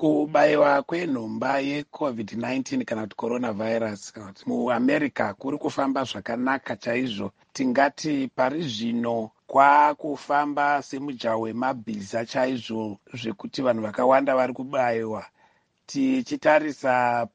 Kubayiwa kwenhomba yeCovid-19 kana kuti coronavirus kana kuti muAmerica kuri kufamba zvakanaka chaizvo. Tingati pari zvino kwakufamba semujaho wemabhiza chaizvo zvekuti vanhu vakawanda vari kubayiwa. Tichitarisa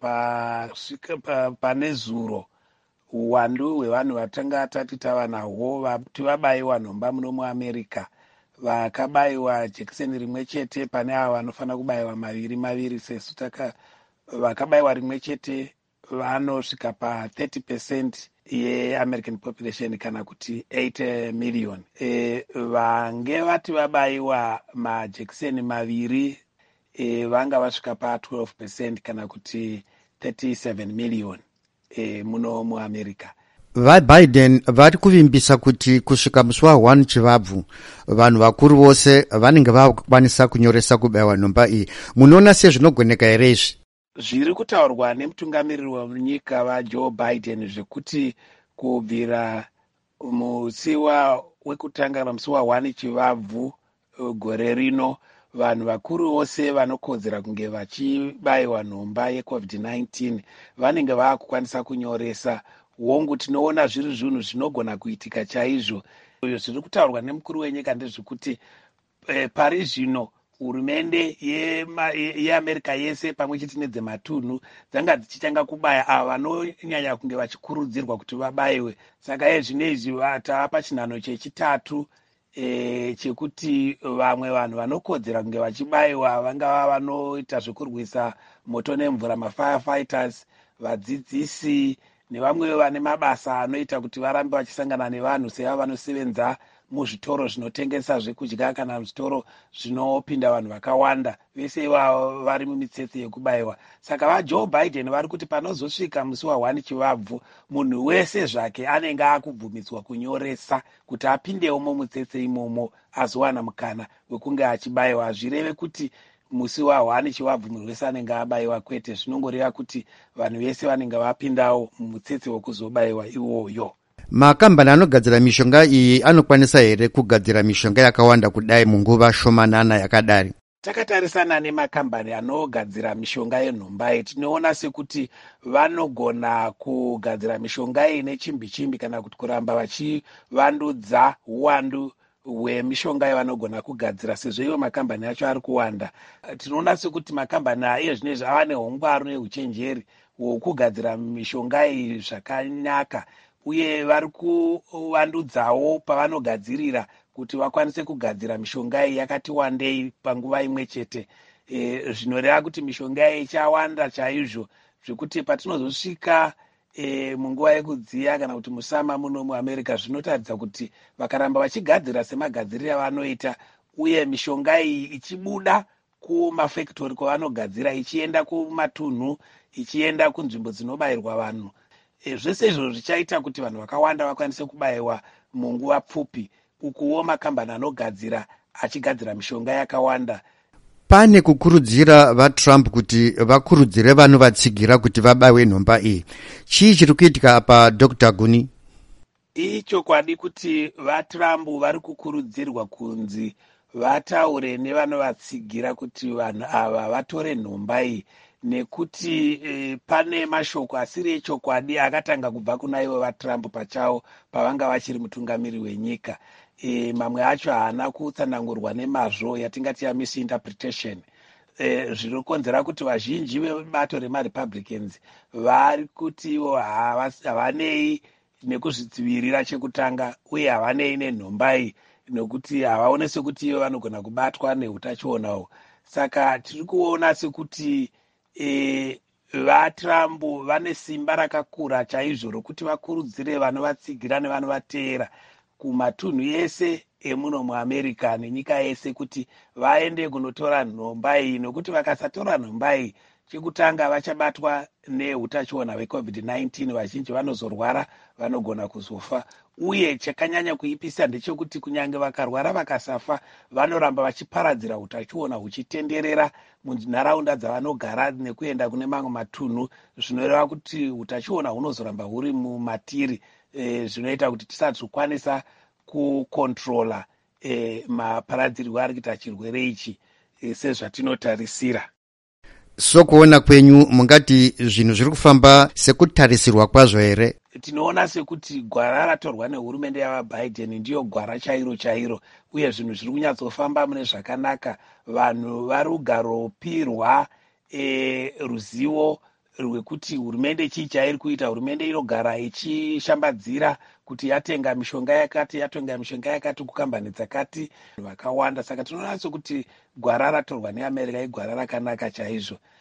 pane zuro uwandu hwevanhu vatanga tati tava nahwo vati vabayiwa nhomba muno muAmerica, vakabayiwa jekiseni rimwe chete pane ava vanofanira kubayiwa maviri sesu vakabayiwa rimwe chete vanosvika pa30% yeAmerican population kana kuti 8 million. Vange vati vabayiwa majekiseni maviri vanga vasvika pa12% kana kuti 37 million muno muAmerica. VaBiden vari kuvimbisa kuti kusvika musi wa1 Chivabvu vanhu vakuru vose vanenge vakwanisa kunyoresa kubayiwa nhomba iyi. Munoona sezvinogoneka here izvi? Zviri kutaurwa nemutungamiriri wenyika vaJoe Biden zvekuti kubvira musi wekutanga musi wa1 Chivabvu gore rino vanhu vakuru vose vanokodzera kunge vachibayiwa nhomba yeCovid-19 vanenge vaakukwanisa kunyoresa. Wongu tinoona zviri zvinhu zvinogona kuitika chaizvo. Zviri kutaurwa nemukuru wenyika ndezvekuti pari zvino hurumende yeAmerica yese pamwe chete nedzematunhu dzanga dzichitanga kubaya ava vanonyanya kunge vachikurudzirwa kuti vabayiwe. Saka zvinezvi tava chinhanho chechitatu chekuti vamwe vanhu vanokodzera kunge vachibayiwa vangava vanoita zvekurwisa moto nemvura, mafirefighters, vadzidzisi nevamwe vane mabasa anoita kuti varambe vachisangana nevanhu sevava vanosevenza muzvitoro zvinotengesa zvekudya kana zvitoro zvinopinda vanhu vakawanda. Vese ivavo vari mumitsetse yekubayiwa. Saka vaJoe Biden vari kuti panozosvika musi wa1 Chivabvu munhu wese zvake anenge akubvumidzwa kunyoresa kuti apindewo mumutsetse imomo azowana mukana wekunge achibayiwa. Hazvireve kuti musi wa1 Chivabvu munhu wese anenge abayiwa, kwete. Zvinongoreva kuti vanhu vese vanenge vapindawo mumutsetse wekuzobayiwa iwoyo. Makambani anogadzira mishonga iyi anokwanisa here kugadzira mishonga yakawanda kudai munguva shomanana yakadari? Takatarisana nemakambani anogadzira mishonga yenhomba iyi tinoona sekuti vanogona kugadzira mishonga iyi nechimbi kana kuti kuramba vachivandudza uwandu hwemishonga yavanogona kugadzira sezvo ivo makambani acho ari kuwanda. Tinoona sekuti makambani aya zvinezvi ava neungwaru nehuchenjeri hwekugadzira mishonga iyi zvakanaka, uye vari kuvandudzawo pavanogadzirira kuti vakwanise kugadzira mishonga iyi yakati wandei panguva imwe chete. Zvinoreva kuti mishonga iyi ichawanda chaizvo zvekuti patinozosvika munguva yekudziya kana kuti musama muno muAmerica zvinotaridza kuti vakaramba vachigadzira semagadziriro avanoita uye mishonga iyi ichibuda kumafactory kwavanogadzira ichienda kumatunhu ichienda kunzvimbo dzinobayirwa vanhu, zvese izvo zvichaita kuti vanhu vakawanda vakwanise kubayiwa munguva pfupi, ukuwo makambani anogadzira achigadzira mishonga yakawanda. Pane kukurudzira vaTrump kuti vakurudzire vanhu vatsigira kuti vabayiwe nhomba iyi. Chii chiri kuitika apa Dr. Guni? Ichokwadi kuti vaTrump vari kukurudzirwa kunzi vataure nevanovatsigira kuti vanhu ava vatore nhomba iyi, nekuti pane mashoko asiri echokwadi akatanga kubva kuna ivo vaTrump pachavo pavanga vachiri mutungamiri wenyika. Mamwe acho haana kutsanangurwa nemazvo, yatingati misinterpretation. Zvinokonzera kuti vazhinji vebato remaRepublicans vari kuti ivo havanei nekuzvidzivirira chekutanga uye havanei nenhomba iyi nekuti havaone sekuti ivo vanogona kubatwa neutachionawo. Saka tiri kuona sekuti vaTrump vane simba rakakura chaizvo rokuti vakurudzire vanovatsigira nevanovateera kumatunhu ese emuno muAmerica nenyika yese kuti vaende kunotora nhomba iyi, nokuti vakasatora nhomba iyi chekutanga vachabatwa neutachiona hweCovid-19, vazhinji vanozorwara, vanogona kuzofa. Uye chakanyanya kuipisa ndechekuti kunyange vakarwara vakasafa vanoramba vachiparadzira utachiona huchitenderera munharaunda dzavanogara nekuenda kune mamwe matunhu, zvinoreva kuti utachiona hunozoramba huri mumatiri, zvinoita kuti tisazokwanisa kukontrola maparadzirwo ari kuita chirwere ichi sezvatinotarisira. sokuona kwenyu mungati zvinhu zviri kufamba sekutarisirwa kwazvo here? Tinoona sekuti gwara ratorwa nehurumende yavaBiden ndiyo gwara chairo chairo, uye zvinhu zviri kunyatsofamba mune zvakanaka. Vanhu vari kugaropirwa ruzivo rwekuti hurumende chii chairi kuita. Hurumende inogara ichishambadzira kuti yatenga mishonga yakati, yatenga mishonga yakati kukambani dzakati vakawanda. Saka tinoona sekuti gwara ratorwa neAmerica igwara rakanaka chaizvo.